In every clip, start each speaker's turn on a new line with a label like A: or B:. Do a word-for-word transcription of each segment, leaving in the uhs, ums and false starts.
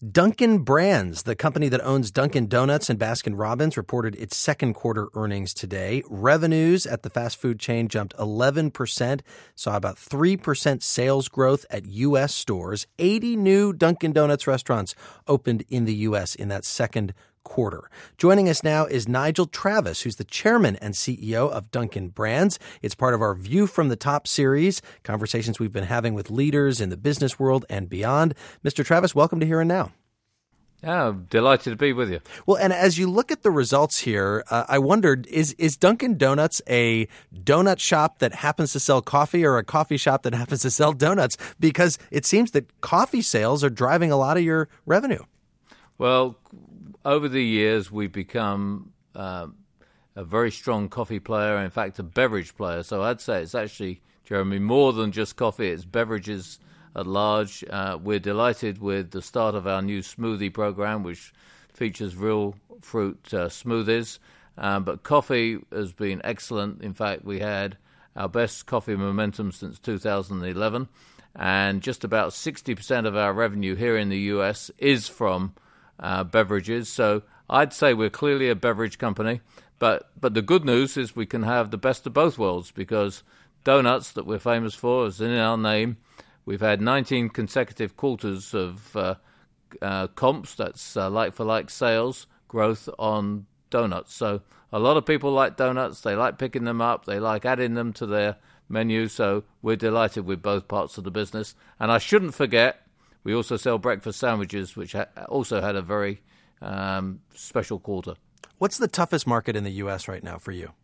A: Dunkin' Brands, the company that owns Dunkin' Donuts and Baskin-Robbins, reported its second quarter earnings today. Revenues at the fast food chain jumped eleven percent, saw about three percent sales growth at U S stores. eighty new Dunkin' Donuts restaurants opened in the U S in that second quarter. Joining us now is Nigel Travis, who's the chairman and C E O of Dunkin' Brands. It's part of our View from the Top series, conversations we've been having with leaders in the business world and beyond. Mister Travis, welcome to Here and Now.
B: Oh, delighted to be with you.
A: Well, and as you look at the results here, uh, I wondered, is is Dunkin' Donuts a donut shop that happens to sell coffee or a coffee shop that happens to sell donuts? Because it seems that coffee sales are driving a lot of your revenue.
B: Well, over the years, we've become uh, a very strong coffee player, in fact, a beverage player. So I'd say it's actually, Jeremy, more than just coffee. It's beverages at large. Uh, we're delighted with the start of our new smoothie program, which features real fruit uh, smoothies. Um, but coffee has been excellent. In fact, we had our best coffee momentum since two thousand eleven. And just about sixty percent of our revenue here in the U S is from Uh, beverages. So I'd say we're clearly a beverage company, but but the good news is we can have the best of both worlds, because donuts, that we're famous for, is in our name. We've had nineteen consecutive quarters of uh, uh, comps, that's uh, like-for-like sales growth on donuts. So a lot of people like donuts. They like picking them up. They like adding them to their menu. So we're delighted with both parts of the business. And I shouldn't forget, we also sell breakfast sandwiches, which ha- also had a very um, special quarter.
A: What's the toughest market in the U S right now for you?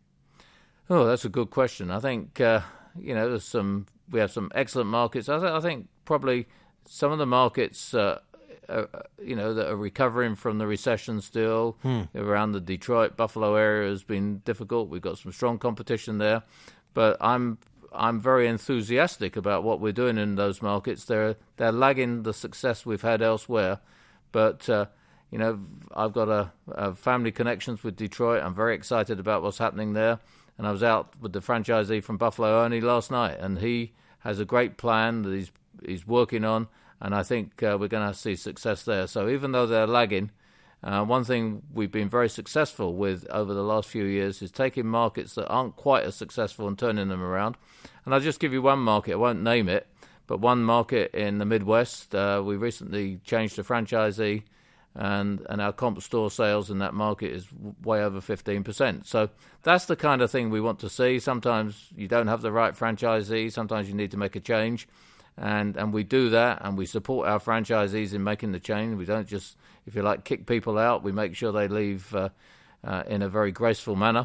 B: Oh, that's a good question. I think, uh, you know, there's some. we have some excellent markets. I, th- I think probably some of the markets, uh, uh, you know, that are recovering from the recession still, hmm. around the Detroit, Buffalo area has been difficult. We've got some strong competition there. But I'm I'm very enthusiastic about what we're doing in those markets. They're they're lagging the success we've had elsewhere, but uh, you know, I've got a, a family connections with Detroit. I'm very excited about what's happening there, and I was out with the franchisee from Buffalo only last night, and he has a great plan that he's he's working on, and I think uh, we're going to see success there. So even though they're lagging, Uh, one thing we've been very successful with over the last few years is taking markets that aren't quite as successful and turning them around. And I'll just give you one market. I won't name it, but one market in the Midwest. Uh, we recently changed the franchisee, and, and our comp store sales in that market is way over fifteen percent. So that's the kind of thing we want to see. Sometimes you don't have the right franchisee. Sometimes you need to make a change. And and we do that, and we support our franchisees in making the change. We don't just, if you like, kick people out. We make sure they leave uh, uh, in a very graceful manner.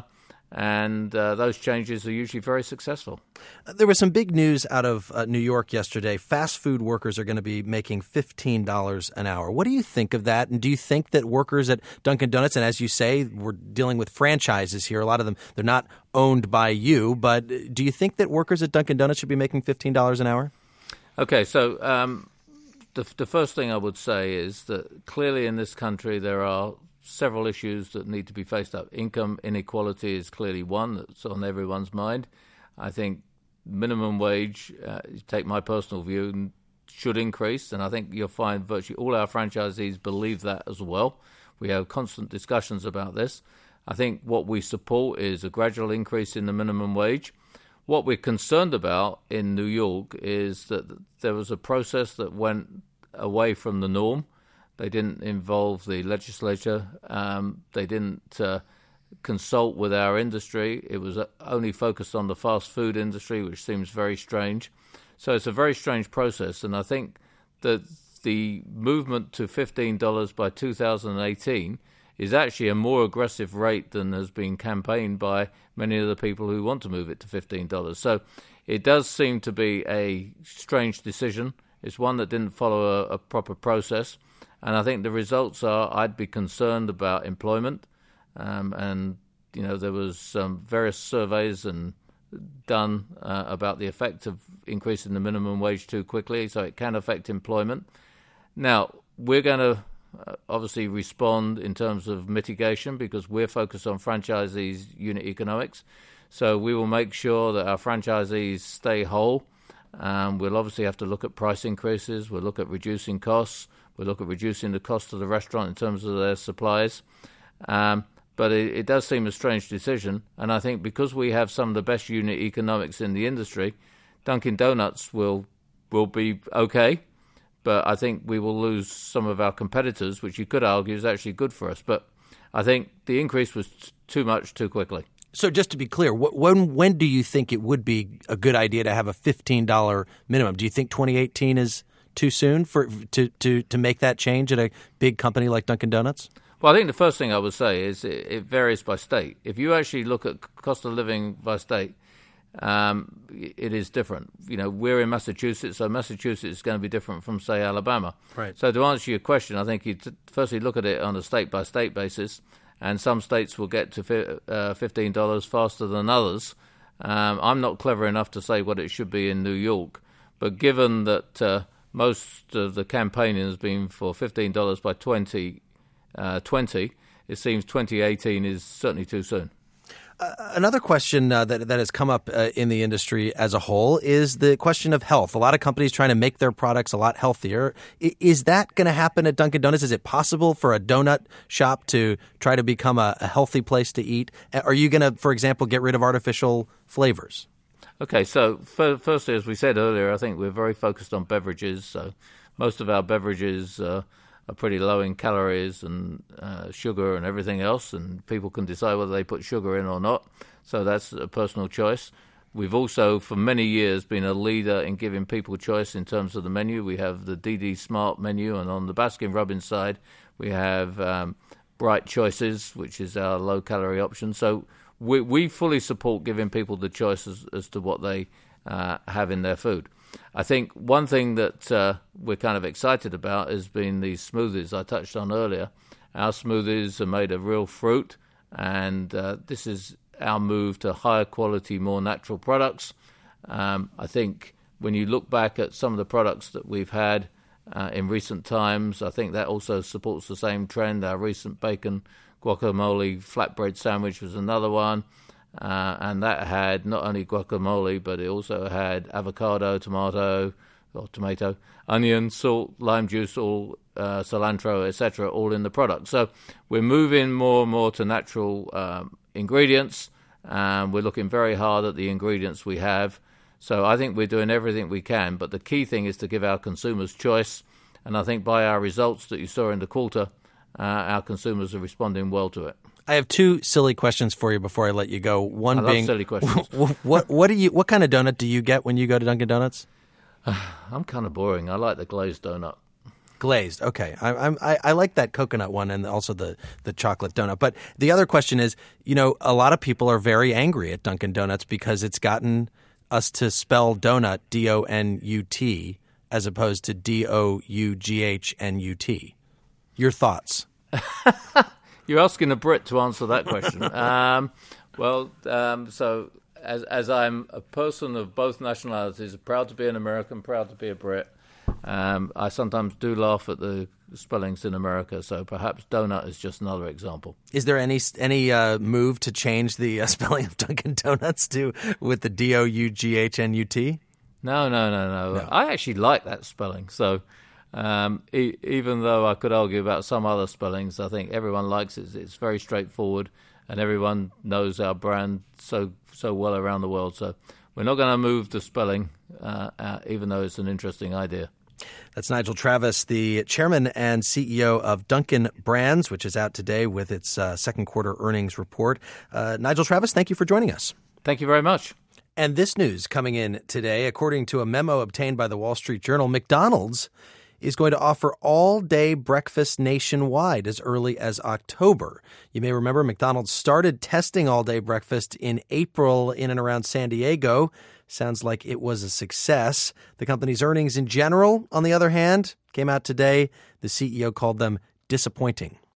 B: And uh, those changes are usually very successful.
A: There was some big news out of uh, New York yesterday. Fast food workers are going to be making fifteen dollars an hour. What do you think of that? And do you think that workers at Dunkin' Donuts, and as you say, we're dealing with franchises here, a lot of them, they're not owned by you, but do you think that workers at Dunkin' Donuts should be making fifteen dollars an hour?
B: Okay, so um, the, the first thing I would say is that clearly in this country there are several issues that need to be faced up. Income inequality is clearly one that's on everyone's mind. I think minimum wage, uh, take my personal view, should increase, and I think you'll find virtually all our franchisees believe that as well. We have constant discussions about this. I think what we support is a gradual increase in the minimum wage. What we're concerned about in New York is that there was a process that went away from the norm. They didn't involve the legislature. Um, they didn't uh, consult with our industry. It was only focused on the fast food industry, which seems very strange. So it's a very strange process, and I think that the movement to fifteen dollars by two thousand eighteen is actually a more aggressive rate than has been campaigned by many of the people who want to move it to fifteen dollars. So it does seem to be a strange decision. It's one that didn't follow a, a proper process. And I think the results are, I'd be concerned about employment. Um, and, you know, there was some various surveys and done uh, about the effect of increasing the minimum wage too quickly, so it can affect employment. Now, we're going to Uh, obviously respond in terms of mitigation, because we're focused on franchisees' unit economics. So we will make sure that our franchisees stay whole. Um, we'll obviously have to look at price increases. We'll look at reducing costs. We look at reducing the cost of the restaurant in terms of their supplies. Um, but it, it does seem a strange decision. And I think because we have some of the best unit economics in the industry, Dunkin' Donuts will will be okay. But I think we will lose some of our competitors, which you could argue is actually good for us. But I think the increase was t- too much too quickly.
A: So just to be clear, wh- when when do you think it would be a good idea to have a fifteen dollars minimum? Do you think twenty eighteen is too soon for to, to, to make that change at a big company like Dunkin' Donuts?
B: Well, I think the first thing I would say is it, it varies by state. If you actually look at cost of living by state, um, it is different. You know, we're in Massachusetts, so Massachusetts is going to be different from, say, Alabama.
A: Right.
B: So to answer your question, I think you t- firstly look at it on a state-by-state basis, and some states will get to fi- uh, fifteen dollars faster than others. Um, I'm not clever enough to say what it should be in New York, but given that uh, most of the campaigning has been for fifteen dollars by twenty twenty, it seems twenty eighteen is certainly too soon.
A: Uh, another question uh, that that has come up uh, in the industry as a whole is the question of health. A lot of companies trying to make their products a lot healthier. I- is that going to happen at Dunkin' Donuts? Is it possible for a donut shop to try to become a, a healthy place to eat? Are you going to, for example, get rid of artificial flavors?
B: Okay, so f- firstly, as we said earlier, I think we're very focused on beverages. So most of our beverages uh, are pretty low in calories and uh, sugar and everything else, and people can decide whether they put sugar in or not. So that's a personal choice. We've also, for many years, been a leader in giving people choice in terms of the menu. We have the D D Smart menu, and on the Baskin-Robbins side, we have um, Bright Choices, which is our low-calorie option. So we, we fully support giving people the choice as, as to what they uh, have in their food. I think one thing that uh, we're kind of excited about has been these smoothies I touched on earlier. Our smoothies are made of real fruit, and uh, this is our move to higher quality, more natural products. Um, I think when you look back at some of the products that we've had uh, in recent times, I think that also supports the same trend. Our recent bacon guacamole flatbread sandwich was another one. Uh, and that had not only guacamole, but it also had avocado, tomato, or tomato, onion, salt, lime juice, all uh, cilantro, et cetera, all in the product. So we're moving more and more to natural um, ingredients, and we're looking very hard at the ingredients we have. So I think we're doing everything we can, but the key thing is to give our consumers choice. And I think by our results that you saw in the quarter, uh, our consumers are responding well to it.
A: I have two silly questions for you before I let you go. One
B: I love
A: being,
B: silly questions.
A: what what do you what kind of donut do you get when you go to Dunkin' Donuts?
B: I'm kind of boring. I like the glazed donut.
A: Glazed, okay. I, I'm I, I like that coconut one and also the the chocolate donut. But the other question is, you know, a lot of people are very angry at Dunkin' Donuts because it's gotten us to spell donut D O N U T as opposed to D O U G H N U T. Your thoughts?
B: You're asking a Brit to answer that question. um, well, um, so as as I'm a person of both nationalities, proud to be an American, proud to be a Brit, um, I sometimes do laugh at the spellings in America. So perhaps donut is just another example.
A: Is there any any uh, move to change the uh, spelling of Dunkin' Donuts to with the D O U G H N U T?
B: No, no, no, no, no. I actually like that spelling. So. Um, e- even though I could argue about some other spellings, I think everyone likes it. It's very straightforward, and everyone knows our brand so so well around the world. So we're not going to move the spelling, uh, uh, even though it's an interesting idea.
A: That's Nigel Travis, the chairman and C E O of Dunkin' Brands, which is out today with its uh, second quarter earnings report. Uh, Nigel Travis, thank you for joining us.
B: Thank you very much.
A: And this news coming in today, according to a memo obtained by the Wall Street Journal, McDonald's is going to offer all-day breakfast nationwide as early as October. You may remember McDonald's started testing all-day breakfast in April in and around San Diego. Sounds like it was a success. The company's earnings in general, on the other hand, came out today. The C E O called them disappointing.